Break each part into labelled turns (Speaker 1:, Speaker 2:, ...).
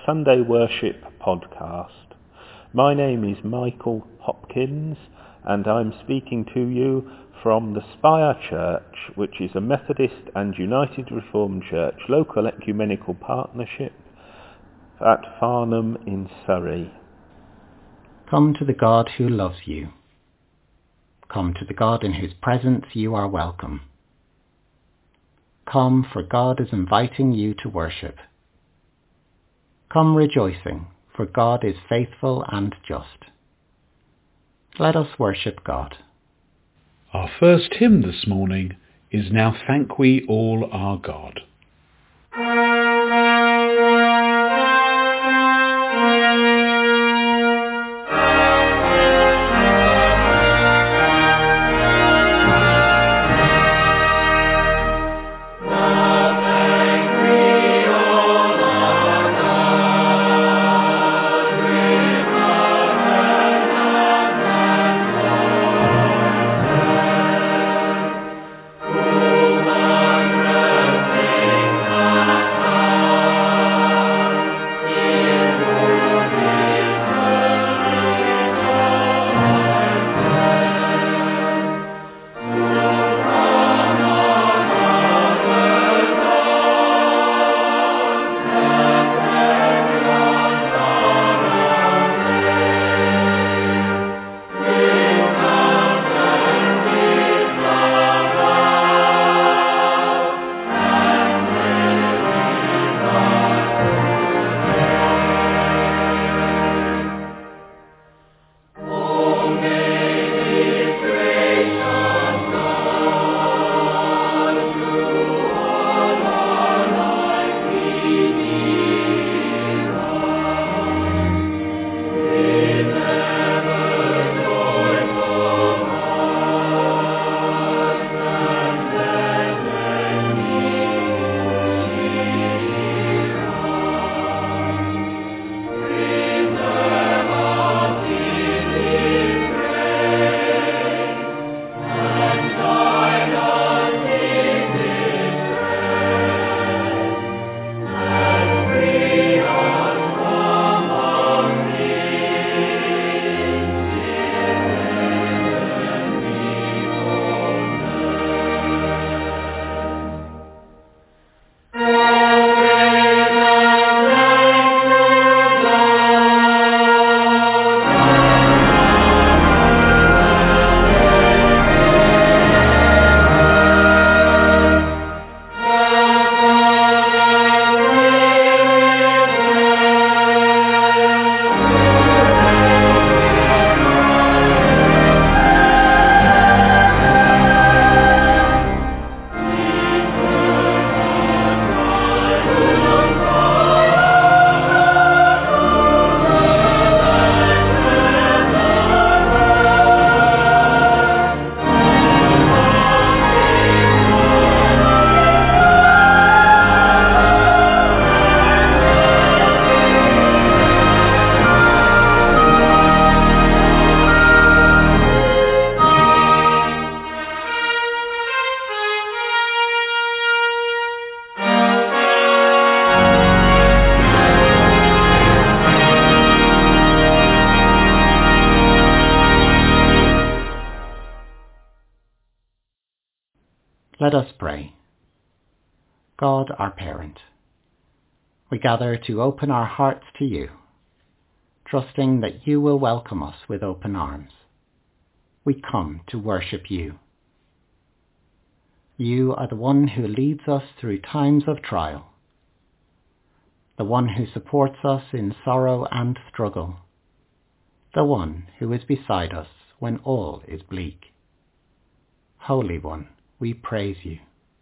Speaker 1: Sunday Worship podcast. My name is Michael Hopkins, and I'm speaking to you from the Spire Church, which is a Methodist and United Reformed Church local ecumenical partnership at Farnham in Surrey.
Speaker 2: Come to the God who loves you. Come to the God in whose presence you are welcome. Come, for God is inviting you to worship. Come rejoicing, for God is faithful and just. Let us worship God.
Speaker 3: Our first hymn this morning is Now Thank We All Our God.
Speaker 2: Let us pray. God, our parent, we gather to open our hearts to you, trusting that you will welcome us with open arms. We come to worship you. You are the one who leads us through times of trial, the one who supports us in sorrow and struggle, the one who is beside us when all is bleak. Holy One, we praise you.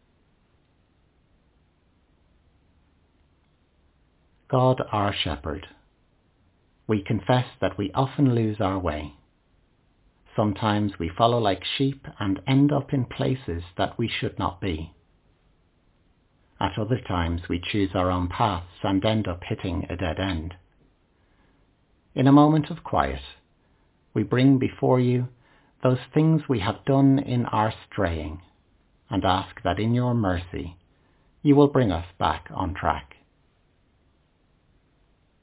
Speaker 2: God, our shepherd, we confess that we often lose our way. Sometimes we follow like sheep and end up in places that we should not be. At other times we choose our own paths and end up hitting a dead end. In a moment of quiet, we bring before you those things we have done in our straying, and ask that in your mercy you will bring us back on track.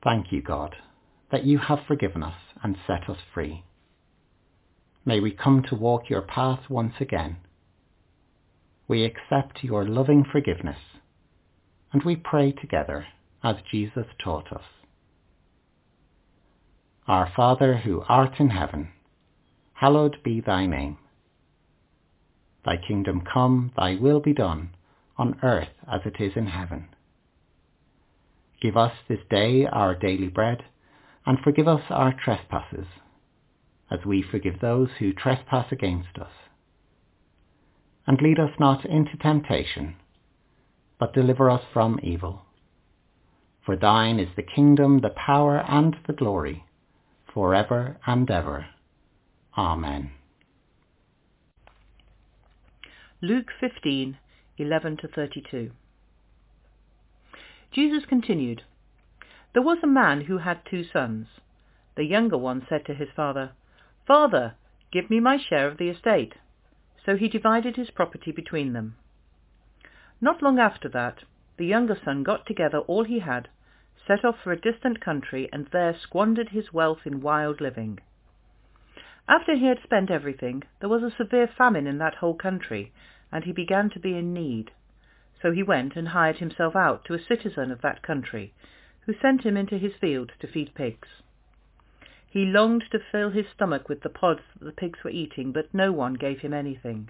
Speaker 2: Thank you, God, that you have forgiven us and set us free. May we come to walk your path once again. We accept your loving forgiveness, and we pray together as Jesus taught us. Our Father who art in heaven, hallowed be thy name. Thy kingdom come, thy will be done, on earth as it is in heaven. Give us this day our daily bread, and forgive us our trespasses, as we forgive those who trespass against us. And lead us not into temptation, but deliver us from evil. For thine is the kingdom, the power, and the glory, forever and ever. Amen.
Speaker 4: Luke 15:11-32. Jesus continued, There was a man who had 2 sons. The younger one said to his father, Father, give me my share of the estate. So he divided his property between them. Not long after that, the younger son got together all he had, set off for a distant country, and there squandered his wealth in wild living. After he had spent everything, there was a severe famine in that whole country, and he began to be in need. So he went and hired himself out to a citizen of that country, who sent him into his field to feed pigs. He longed to fill his stomach with the pods that the pigs were eating, but no one gave him anything.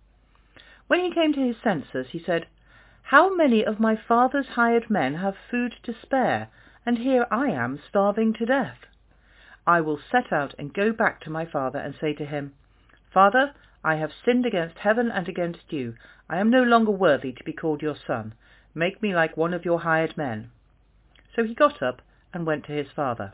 Speaker 4: When he came to his senses, he said, How many of my father's hired men have food to spare, and here I am starving to death? I will set out and go back to my father and say to him, Father, I have sinned against heaven and against you. I am no longer worthy to be called your son. Make me like one of your hired men. So he got up and went to his father.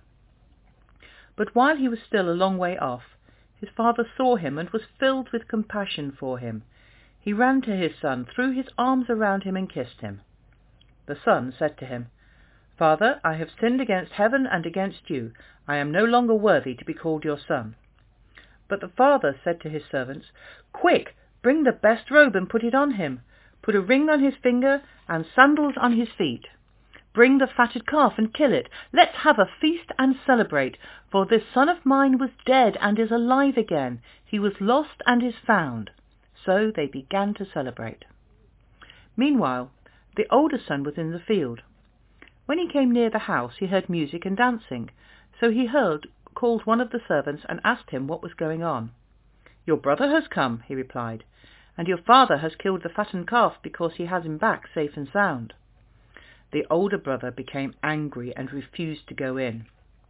Speaker 4: But while he was still a long way off, his father saw him and was filled with compassion for him. He ran to his son, threw his arms around him and kissed him. The son said to him, Father, I have sinned against heaven and against you. I am no longer worthy to be called your son. But the father said to his servants, Quick, bring the best robe and put it on him. Put a ring on his finger and sandals on his feet. Bring the fatted calf and kill it. Let's have a feast and celebrate, for this son of mine was dead and is alive again. He was lost and is found. So they began to celebrate. Meanwhile, the older son was in the field. When he came near the house, he heard music and dancing. So he called one of the servants and asked him what was going on. Your brother has come, he replied, and your father has killed the fattened calf because he has him back safe and sound. The older brother became angry and refused to go in.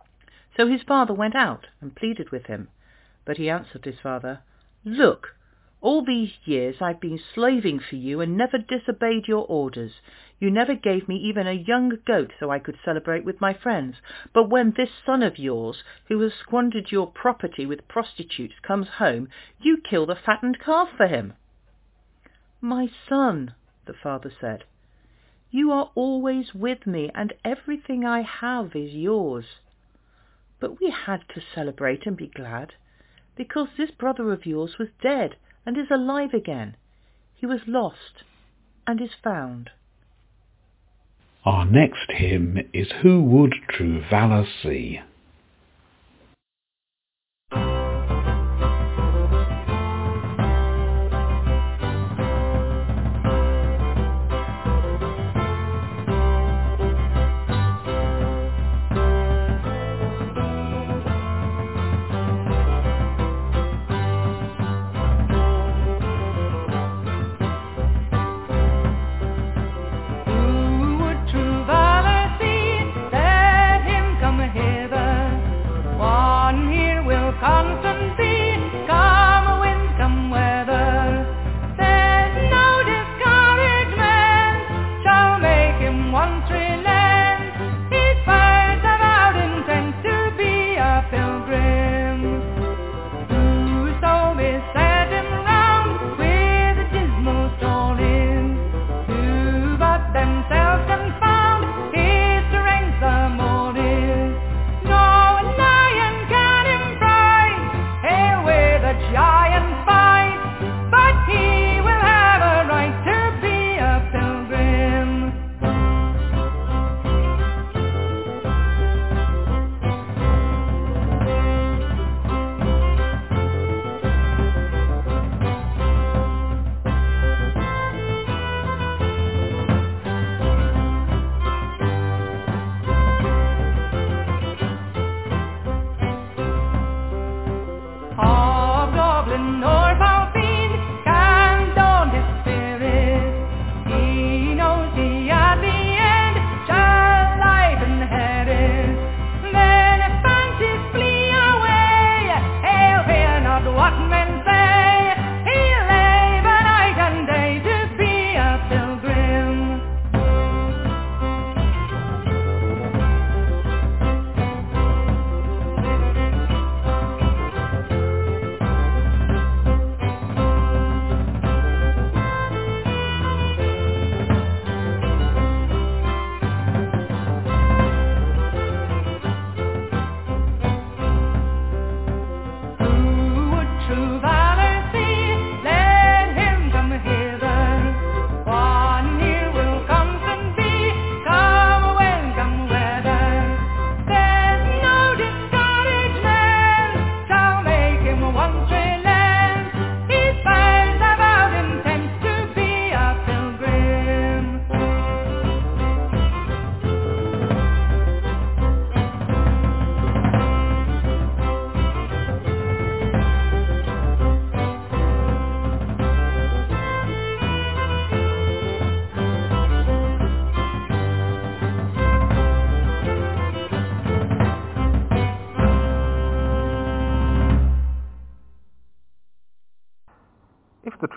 Speaker 4: So his father went out and pleaded with him. But he answered his father, Look, all these years I've been slaving for you and never disobeyed your orders. You never gave me even a young goat so I could celebrate with my friends. But when this son of yours, who has squandered your property with prostitutes, comes home, you kill the fattened calf for him. My son, the father said, you are always with me, and everything I have is yours. But we had to celebrate and be glad, because this brother of yours was dead and is alive again. He was lost and is found.
Speaker 3: Our next hymn is Who Would True Valour See?
Speaker 5: Who would true valour see? Let him come hither.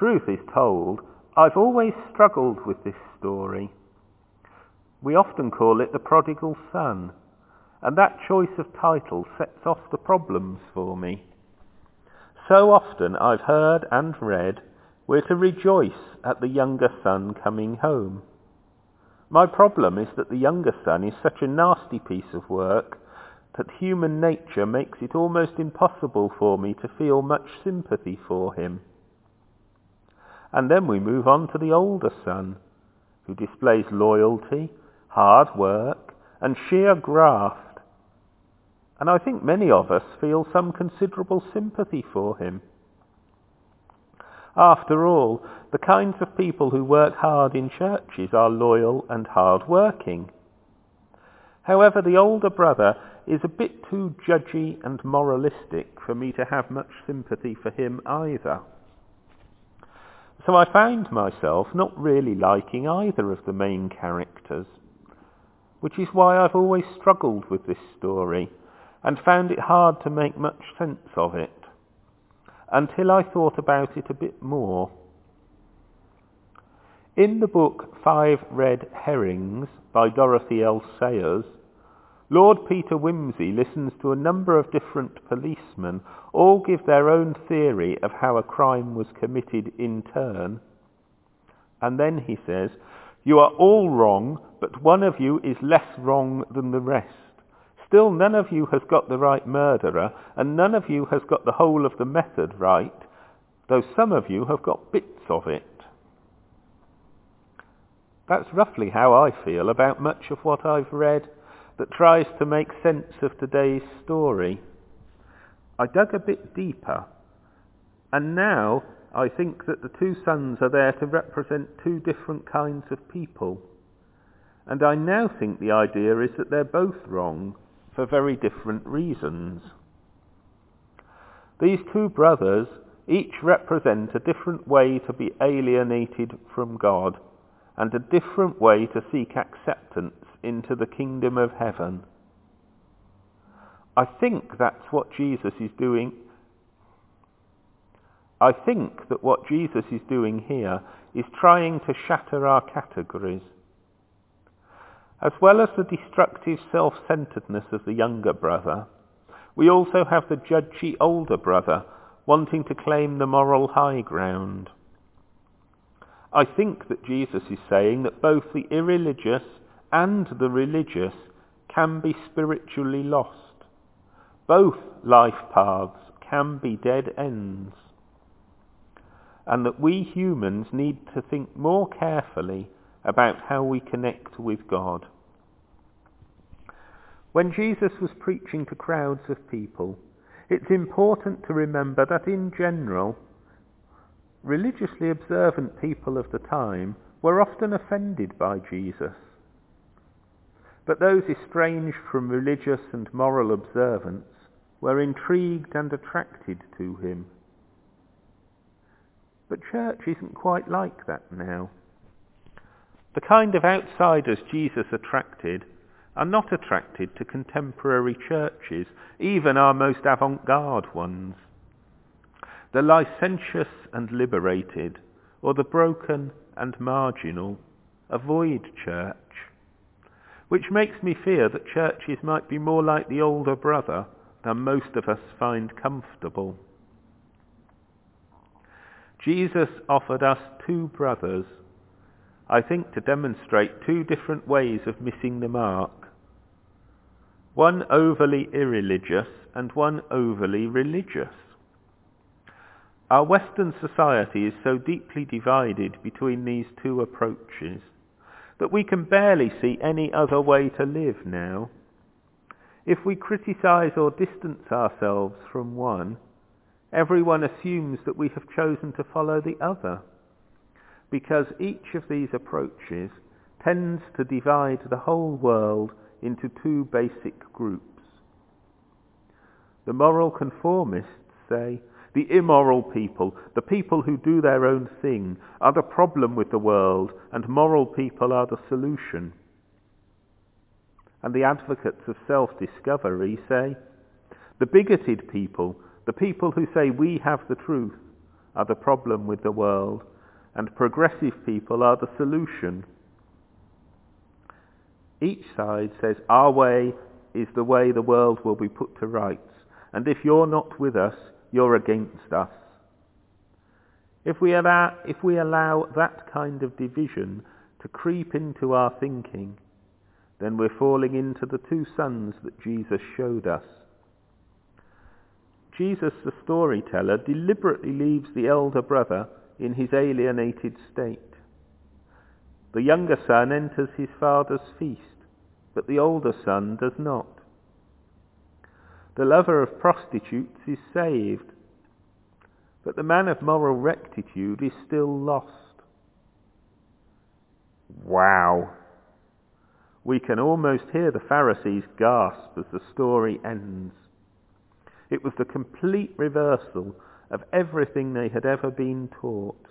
Speaker 1: truth is told, I've always struggled with this story. We often call it the prodigal son, and that choice of title sets off the problems for me. So often I've heard and read we're to rejoice at the younger son coming home. My problem is that the younger son is such a nasty piece of work that human nature makes it almost impossible for me to feel much sympathy for him. And then we move on to the older son, who displays loyalty, hard work, and sheer graft. And I think many of us feel some considerable sympathy for him. After all, the kinds of people who work hard in churches are loyal and hard-working. However, the older brother is a bit too judgy and moralistic for me to have much sympathy for him either. So I found myself not really liking either of the main characters, which is why I've always struggled with this story and found it hard to make much sense of it, until I thought about it a bit more. In the book 5 Red Herrings by Dorothy L. Sayers, Lord Peter Wimsey listens to a number of different policemen, all give their own theory of how a crime was committed in turn. And then he says, "You are all wrong, but one of you is less wrong than the rest. Still, none of you has got the right murderer, and none of you has got the whole of the method right, though some of you have got bits of it." That's roughly how I feel about much of what I've read that tries to make sense of today's story. I dug a bit deeper, and now I think that the two sons are there to represent two different kinds of people. And I now think the idea is that they're both wrong for very different reasons. These two brothers each represent a different way to be alienated from God, and a different way to seek acceptance into the kingdom of heaven. I think that's what Jesus is doing. I think that what Jesus is doing here is trying to shatter our categories. As well as the destructive self-centeredness of the younger brother, we also have the judgy older brother wanting to claim the moral high ground. I think that Jesus is saying that both the irreligious and the religious can be spiritually lost. Both life paths can be dead ends. And that we humans need to think more carefully about how we connect with God. When Jesus was preaching to crowds of people, it's important to remember that in general, religiously observant people of the time were often offended by Jesus. But those estranged from religious and moral observance were intrigued and attracted to him. But church isn't quite like that now. The kind of outsiders Jesus attracted are not attracted to contemporary churches, even our most avant-garde ones. The licentious and liberated, or the broken and marginal, avoid church, which makes me fear that churches might be more like the older brother than most of us find comfortable. Jesus offered us two brothers, I think, to demonstrate two different ways of missing the mark. One overly irreligious and one overly religious. Our Western society is so deeply divided between these two approaches that we can barely see any other way to live now. If we criticize or distance ourselves from one, everyone assumes that we have chosen to follow the other, because each of these approaches tends to divide the whole world into two basic groups. The moral conformists say, the immoral people, the people who do their own thing, are the problem with the world, and moral people are the solution. And the advocates of self-discovery say, the bigoted people, the people who say we have the truth, are the problem with the world, and progressive people are the solution. Each side says our way is the way the world will be put to rights, and if you're not with us, you're against us. If we allow that kind of division to creep into our thinking, then we're falling into the two sons that Jesus showed us. Jesus, the storyteller, deliberately leaves the elder brother in his alienated state. The younger son enters his father's feast, but the older son does not. The lover of prostitutes is saved, but the man of moral rectitude is still lost. Wow! We can almost hear the Pharisees gasp as the story ends. It was the complete reversal of everything they had ever been taught.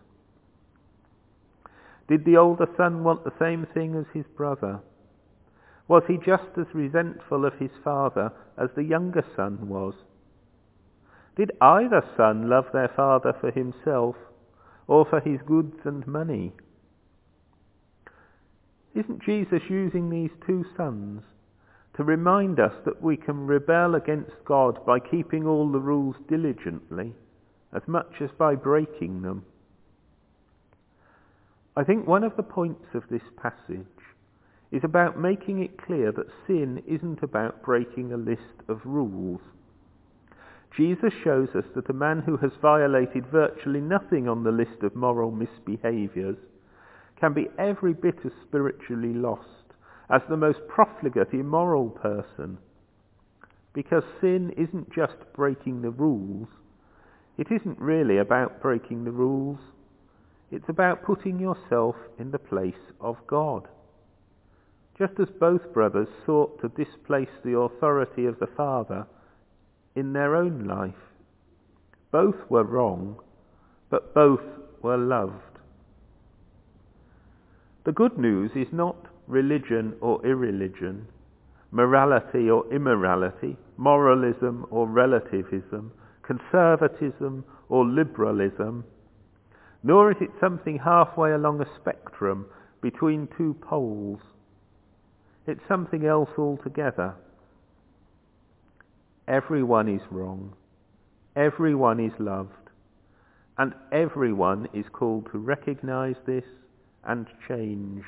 Speaker 1: Did the older son want the same thing as his brother? Was he just as resentful of his father as the younger son was? Did either son love their father for himself or for his goods and money? Isn't Jesus using these two sons to remind us that we can rebel against God by keeping all the rules diligently, as much as by breaking them? I think one of the points of this passage is about making it clear that sin isn't about breaking a list of rules. Jesus shows us that a man who has violated virtually nothing on the list of moral misbehaviours can be every bit as spiritually lost as the most profligate immoral person, because sin isn't just breaking the rules. It isn't really about breaking the rules. It's about putting yourself in the place of God. Just as both brothers sought to displace the authority of the Father in their own life. Both were wrong, but both were loved. The good news is not religion or irreligion, morality or immorality, moralism or relativism, conservatism or liberalism, nor is it something halfway along a spectrum between two poles. It's something else altogether. Everyone is wrong, everyone is loved, and everyone is called to recognise this and change.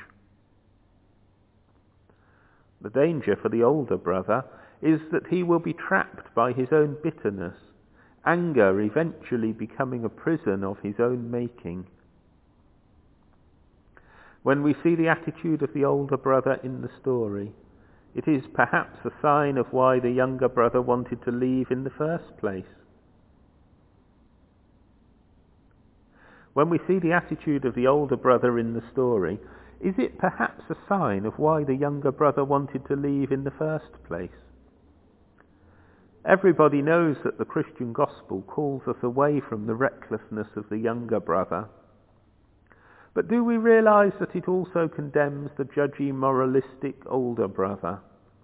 Speaker 1: The danger for the older brother is that he will be trapped by his own bitterness, anger eventually becoming a prison of his own making. When we see the attitude of the older brother in the story, it is perhaps a sign of why the younger brother wanted to leave in the first place. When we see the attitude of the older brother in the story, is it perhaps a sign of why the younger brother wanted to leave in the first place? Everybody knows that the Christian gospel calls us away from the recklessness of the younger brother. But do we realise that it also condemns the judgy, moralistic older brother?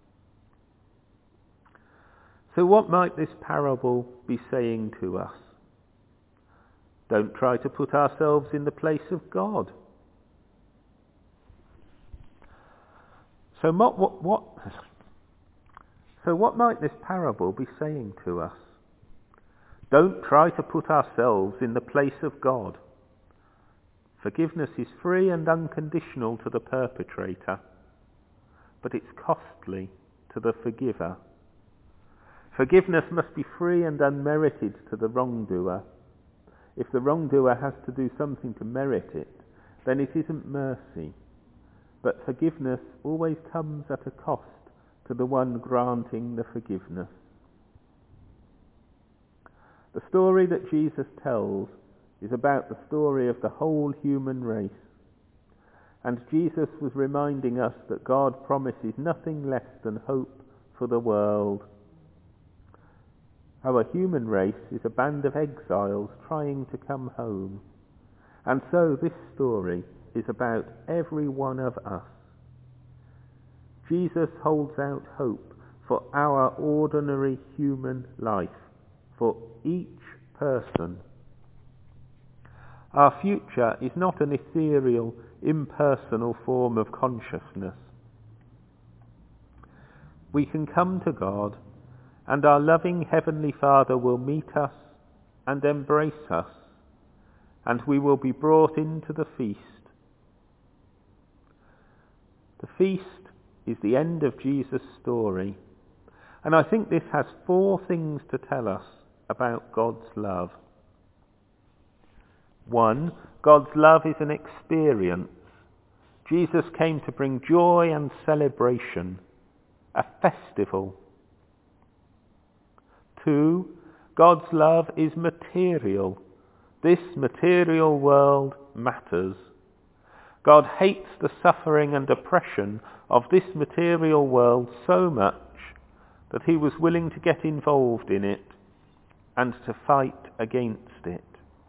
Speaker 1: So what might this parable be saying to us? Don't try to put ourselves in the place of God. So what might this parable be saying to us? Don't try to put ourselves in the place of God. Forgiveness is free and unconditional to the perpetrator, but it's costly to the forgiver. Forgiveness must be free and unmerited to the wrongdoer. If the wrongdoer has to do something to merit it, then it isn't mercy. But forgiveness always comes at a cost to the one granting the forgiveness. The story that Jesus tells is about the story of the whole human race. And Jesus was reminding us that God promises nothing less than hope for the world. Our human race is a band of exiles trying to come home. And so this story is about every one of us. Jesus holds out hope for our ordinary human life, for each person. Our future is not an ethereal, impersonal form of consciousness. We can come to God, and our loving Heavenly Father will meet us and embrace us, and we will be brought into the feast. The feast is the end of Jesus' story, and I think this has 4 things to tell us about God's love. 1. God's love is an experience. Jesus came to bring joy and celebration, a festival. 2. God's love is material. This material world matters. God hates the suffering and oppression of this material world so much that he was willing to get involved in it and to fight against it.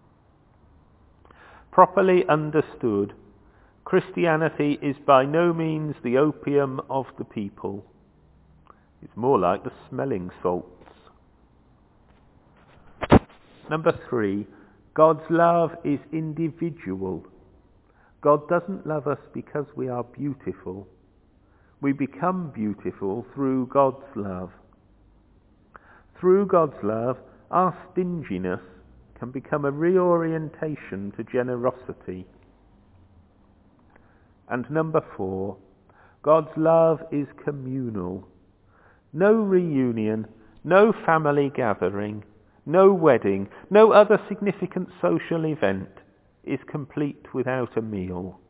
Speaker 1: Properly understood, Christianity is by no means the opium of the people. It's more like the smelling salts. Number 3, God's love is individual. God doesn't love us because we are beautiful. We become beautiful through God's love. Through God's love, our stinginess can become a reorientation to generosity. And number 4, God's love is communal. No reunion, no family gathering, no wedding, no other significant social event is complete without a meal.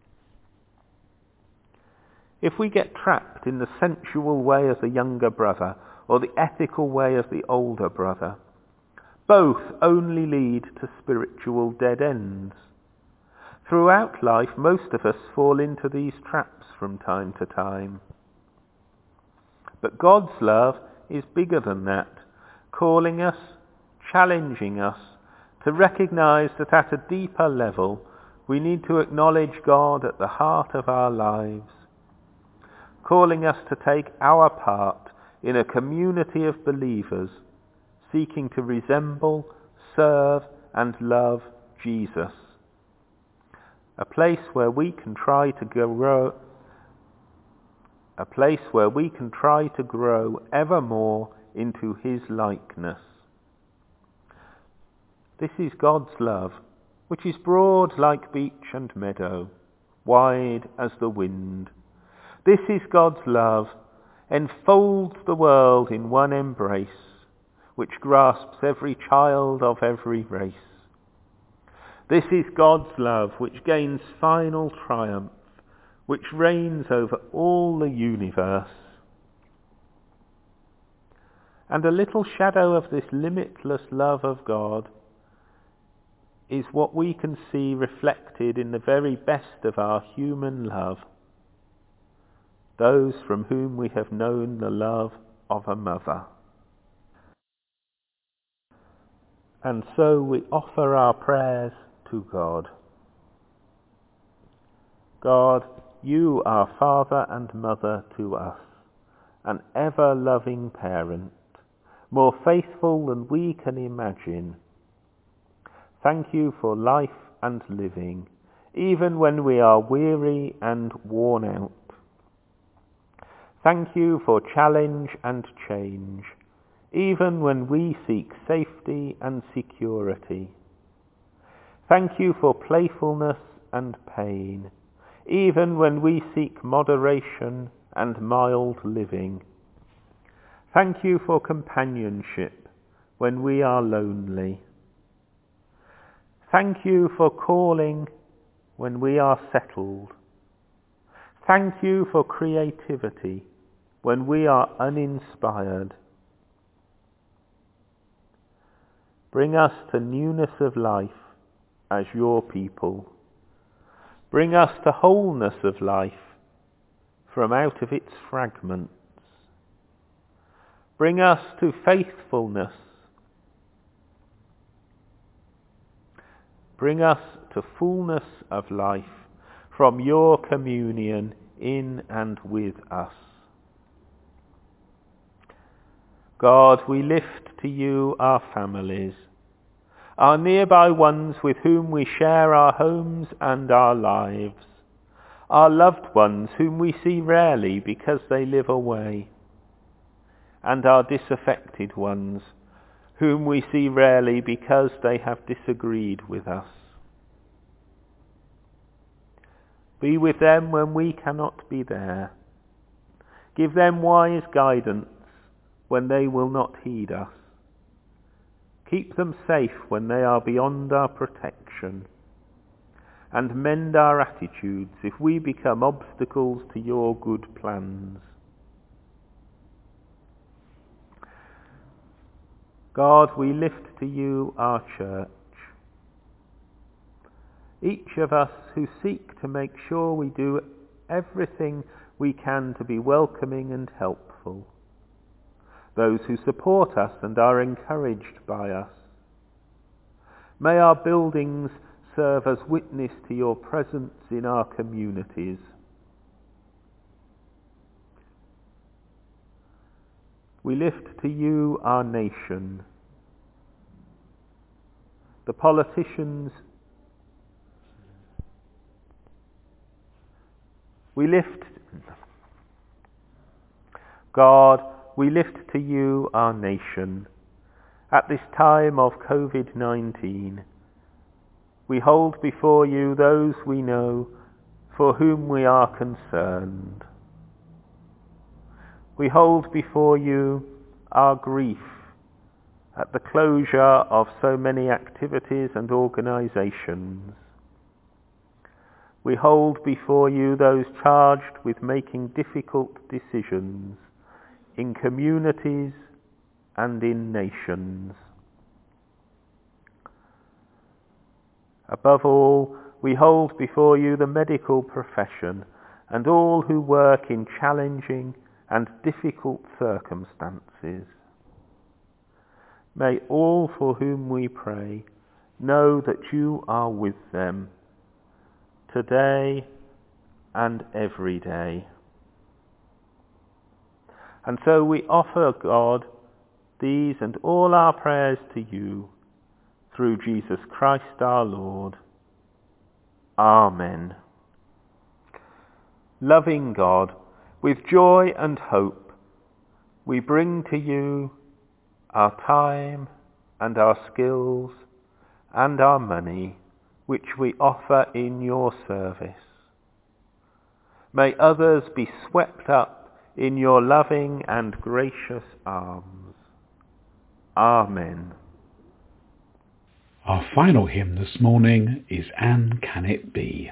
Speaker 1: If we get trapped in the sensual way of the younger brother or the ethical way of the older brother, both only lead to spiritual dead ends. Throughout life, most of us fall into these traps from time to time. But God's love is bigger than that, calling us, challenging us to recognize that at a deeper level we need to acknowledge God at the heart of our lives, calling us to take our part in a community of believers seeking to resemble, serve and love Jesus. A place where we can try to grow ever more into his likeness. This is God's love, which is broad like beach and meadow, wide as the wind. This is God's love, enfolds the world in one embrace, which grasps every child of every race. This is God's love, which gains final triumph, which reigns over all the universe. And a little shadow of this limitless love of God is what we can see reflected in the very best of our human love, those from whom we have known the love of a mother. And so we offer our prayers to God. God, you are Father and Mother to us, an ever-loving parent, more faithful than we can imagine. Thank you for life and living, even when we are weary and worn out. Thank you for challenge and change, even when we seek safety and security. Thank you for playfulness and pain, even when we seek moderation and mild living. Thank you for companionship when we are lonely. Thank you for calling when we are settled. Thank you for creativity when we are uninspired. Bring us to newness of life as your people. Bring us to wholeness of life from out of its fragments. Bring us to faithfulness. Bring us to fullness of life from your communion in and with us. God, we lift to you our families, our nearby ones with whom we share our homes and our lives, our loved ones whom we see rarely because they live away, and our disaffected ones whom we see rarely because they have disagreed with us. Be with them when we cannot be there. Give them wise guidance when they will not heed us. Keep them safe when they are beyond our protection, and mend our attitudes if we become obstacles to your good plans. God, we lift to you our church. Each of us who seek to make sure we do everything we can to be welcoming and helpful. Those who support us and are encouraged by us. May our buildings serve as witness to your presence in our communities. We lift to you our nation, the politicians. God, we lift to you our nation. At this time of COVID-19, we hold before you those we know for whom we are concerned. We hold before you our grief at the closure of so many activities and organisations. We hold before you those charged with making difficult decisions in communities and in nations. Above all, we hold before you the medical profession and all who work in challenging and difficult circumstances. May all for whom we pray know that you are with them, today and every day. And so we offer, God, these and all our prayers to you, through Jesus Christ our Lord. Amen. Loving God, with joy and hope, we bring to you our time and our skills and our money, which we offer in your service. May others be swept up in your loving and gracious arms. Amen.
Speaker 3: Our final hymn this morning is And Can It Be?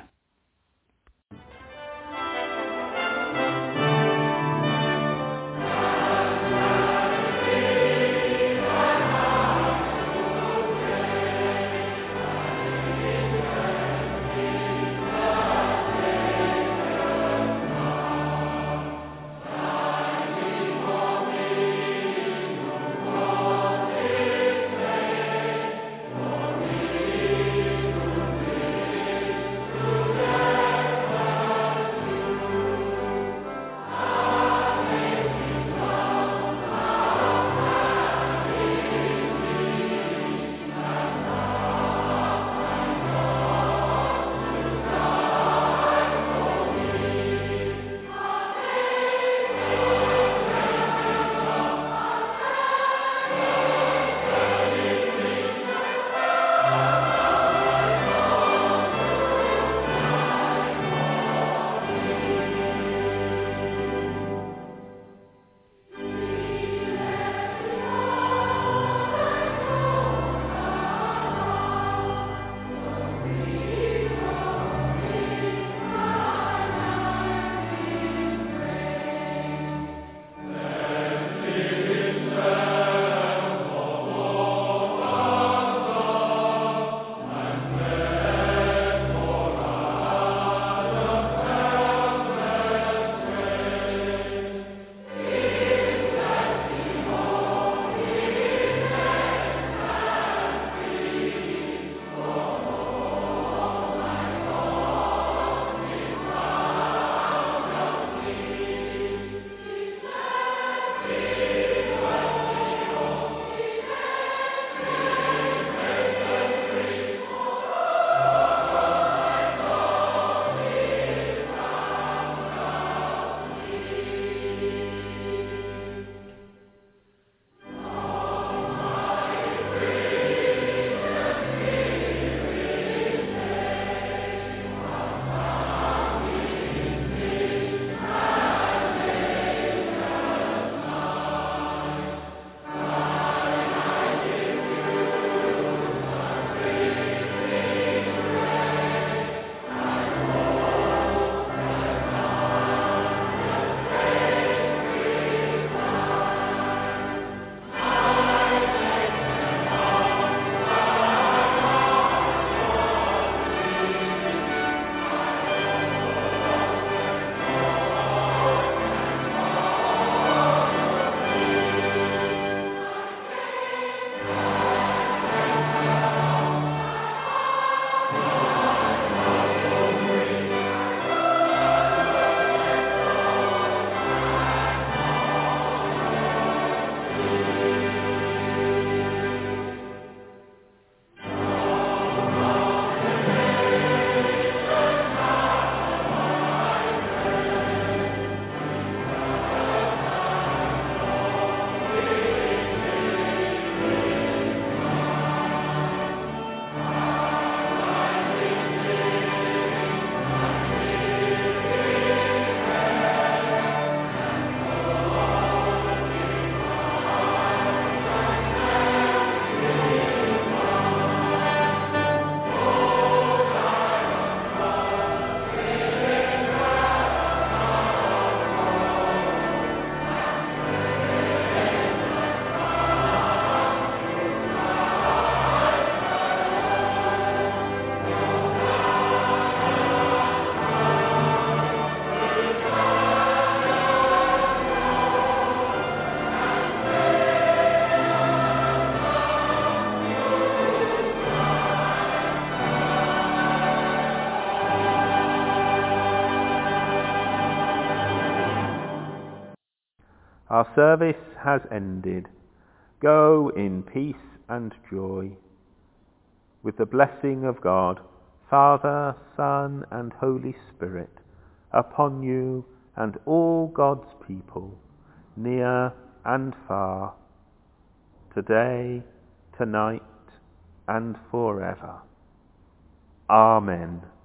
Speaker 1: Our service has ended. Go in peace and joy, with the blessing of God, Father, Son, and Holy Spirit, upon you and all God's people, near and far, today, tonight, and forever. Amen.